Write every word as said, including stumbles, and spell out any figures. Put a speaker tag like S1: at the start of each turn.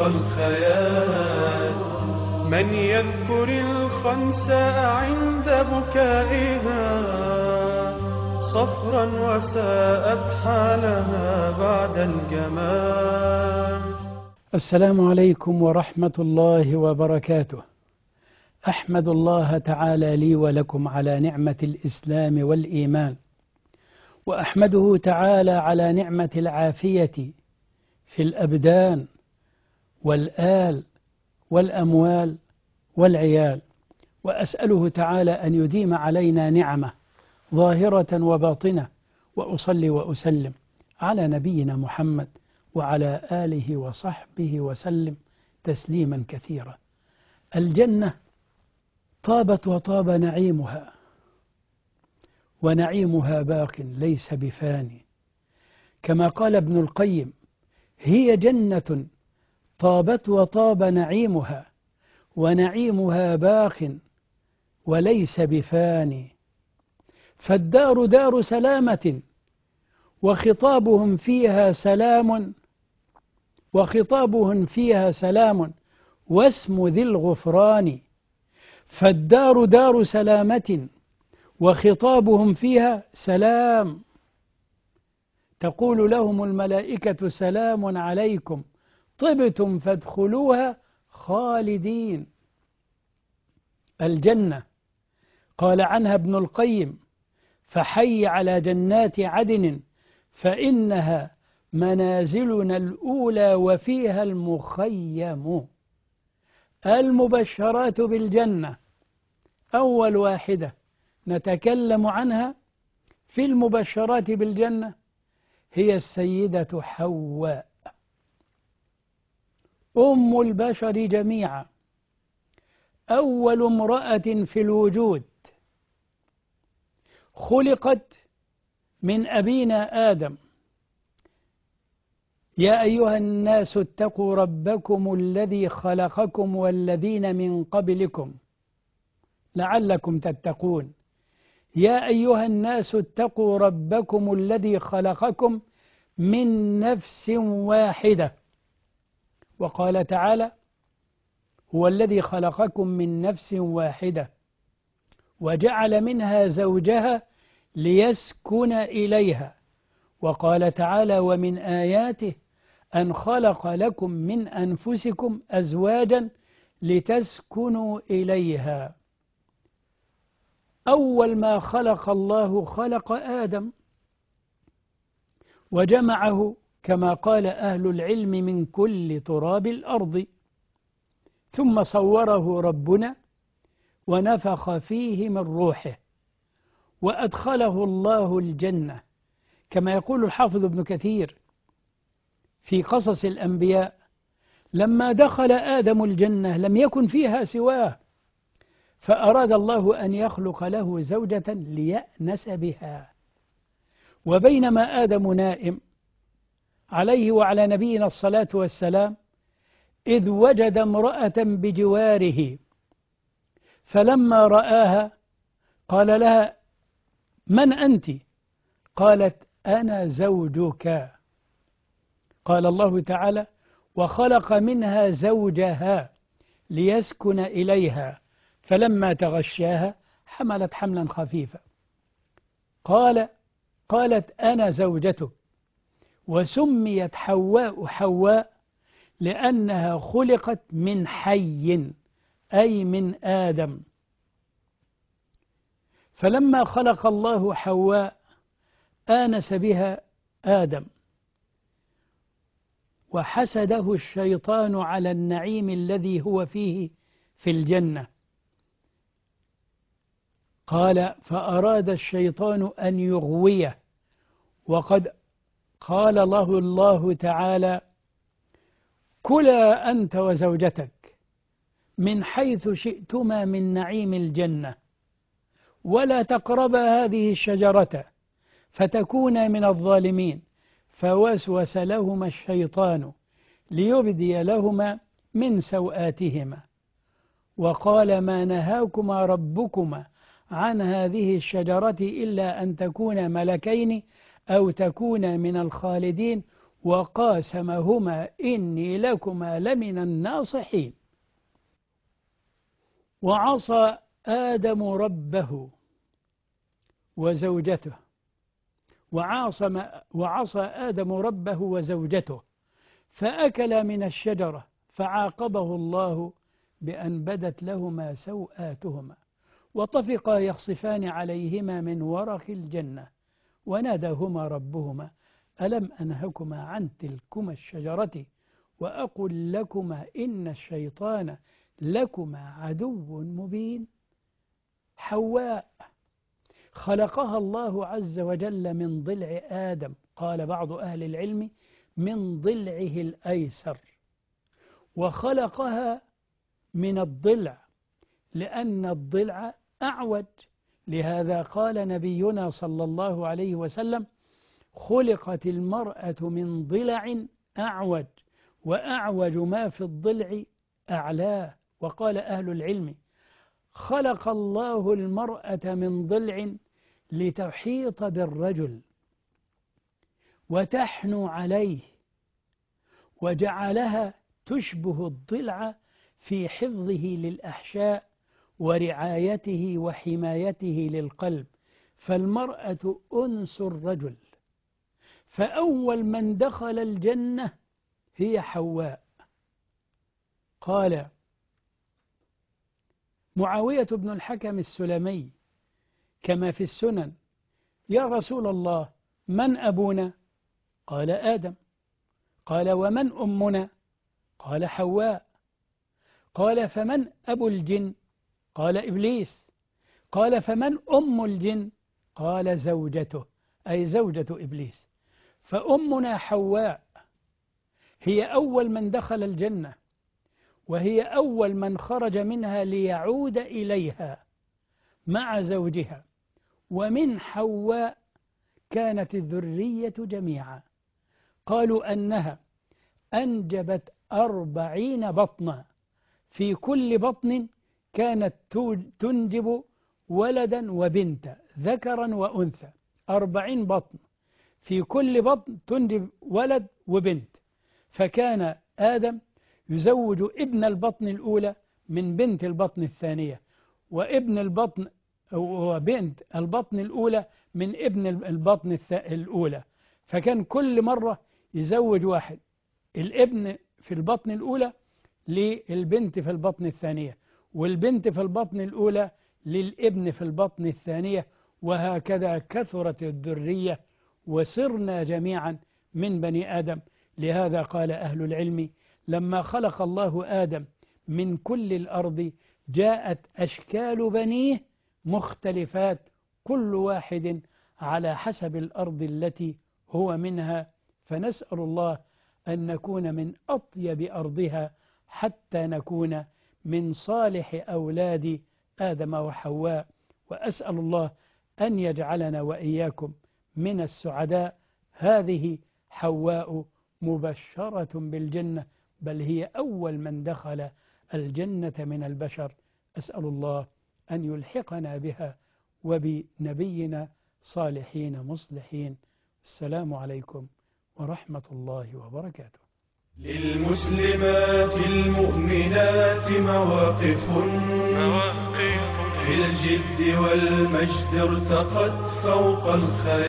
S1: والخيال. من يذكر الخنساء عند بكائها صفرا وساءت حالها بعد الجمال.
S2: السلام عليكم ورحمة الله وبركاته. أحمد الله تعالى لي ولكم على نعمة الإسلام والإيمان، وأحمده تعالى على نعمة العافية في الأبدان والآل والأموال والعيال، وأسأله تعالى أن يديم علينا نعمة ظاهرة وباطنة، وأصلي وأسلم على نبينا محمد وعلى آله وصحبه وسلم تسليما كثيرا. الجنة طابت وطاب نعيمها، ونعيمها باق ليس بفاني، كما قال ابن القيم: هي جنة طابت وطاب نعيمها، ونعيمها باق وليس بفاني. فالدار دار سلامة وخطابهم فيها سلام، وخطابهم فيها سلام واسم ذي الغفران. فالدار دار سلامة وخطابهم فيها سلام، تقول لهم الملائكة: سلام عليكم طبتم فادخلوها خالدين. الجنة قال عنها ابن القيم: فحي على جنات عدن فإنها منازلنا الأولى وفيها المخيم. المبشرات بالجنة، أول واحدة نتكلم عنها في المبشرات بالجنة هي السيدة حواء، أم البشر جميعا، أول امرأة في الوجود، خلقت من أبينا آدم. يا أيها الناس اتقوا ربكم الذي خلقكم والذين من قبلكم لعلكم تتقون. يا أيها الناس اتقوا ربكم الذي خلقكم من نفس واحدة. وقال تعالى: هو الذي خلقكم من نفس واحدة وجعل منها زوجها ليسكن إليها. وقال تعالى: ومن آياته أن خلق لكم من أنفسكم أزواجا لتسكنوا إليها. أول ما خلق الله خلق آدم وجمعه كما قال أهل العلم من كل تراب الأرض، ثم صوره ربنا ونفخ فيه من روحه وأدخله الله الجنة، كما يقول الحافظ ابن كثير في قصص الأنبياء: لما دخل آدم الجنة لم يكن فيها سواه، فأراد الله أن يخلق له زوجة ليأنس بها. وبينما آدم نائم عليه وعلى نبينا الصلاة والسلام، إذ وجد امرأة بجواره، فلما رآها قال لها: من أنت؟ قالت: أنا زوجك. قال الله تعالى: وخلق منها زوجها ليسكن إليها، فلما تغشاها حملت حملا خفيفا. قال قالت: أنا زوجته. وسميت حواء حواء لأنها خلقت من حي، أي من آدم. فلما خلق الله حواء آنس بها آدم، وحسده الشيطان على النعيم الذي هو فيه في الجنة. قال: فأراد الشيطان أن يغويه، وقد قال له الله تعالى: كلا أنت وزوجتك من حيث شئتما من نعيم الجنة ولا تقربا هذه الشجرة فتكونا من الظالمين. فوسوس لهما الشيطان ليبدي لهما من سوآتهما وقال: ما نهاكما ربكما عن هذه الشجرة إلا أن تكونا ملكين أو تكونا من الخالدين وقاسمهما إني لكما لمن الناصحين. وعصى آدم ربه وزوجته وعاصم وعصى آدم ربه وزوجته فأكلا من الشجرة فعاقبه الله بأن بدت لهما سوآتهما وطفقا يخصفان عليهما من ورق الجنة وناداهما ربهما ألم أنهكما عن تلكما الشجرة وأقل لكما إن الشيطان لكما عدو مبين. حواء خلقها الله عز وجل من ضلع آدم، قال بعض أهل العلم من ضلعه الأيسر، وخلقها من الضلع لأن الضلع أعوج، لهذا قال نبينا صلى الله عليه وسلم خلقت المرأة من ضلع أعوج وأعوج ما في الضلع أعلاه. وقال أهل العلم خلق الله المرأة من ضلع لتحيط بالرجل وتحنو عليه، وجعلها تشبه الضلع في حفظه للأحشاء ورعايته وحمايته للقلب، فالمرأة أنس الرجل. فأول من دخل الجنة هي حواء. قال معاوية بن الحكم السلمي كما في السنن يا رسول الله من أبونا؟ قال آدم. قال ومن أمنا؟ قال حواء. قال فمن أبو الجن؟ قال إبليس. قال فمن أم الجن؟ قال زوجته، أي زوجة إبليس. فأمنا حواء هي أول من دخل الجنة، وهي أول من خرج منها ليعود إليها مع زوجها، ومن حواء كانت الذرية جميعا. قالوا أنها أنجبت أربعين بطنا، في كل بطن كانت تنجب ولدا وبنتا ذكرا وأنثى، أربعين بطن في كل بطن تنجب ولد وبنت. فكان آدم يزوج ابن البطن الأولى من بنت البطن الثانية، وابن البطن وبنت البطن الأولى من ابن البطن الأولى، فكان كل مرة يزوج واحد، الابن في البطن الأولى للبنت في البطن الثانية، والبنت في البطن الأولى للابن في البطن الثانية، وهكذا كثرت الذرية وصرنا جميعا من بني آدم. لهذا قال أهل العلم لما خلق الله آدم من كل الأرض جاءت أشكال بنيه مختلفات، كل واحد على حسب الأرض التي هو منها، فنسأل الله أن نكون من أطيب أرضها حتى نكون من صالح أولاد آدم وحواء. وأسأل الله أن يجعلنا وإياكم من السعداء. هذه حواء مبشرة بالجنة، بل هي أول من دخل الجنة من البشر. أسأل الله أن يلحقنا بها وبنبينا صالحين مصلحين. السلام عليكم ورحمة الله وبركاته.
S1: للمسلمات المؤمنات مواقف في الجد والمجد ارتقت فوق الخيال.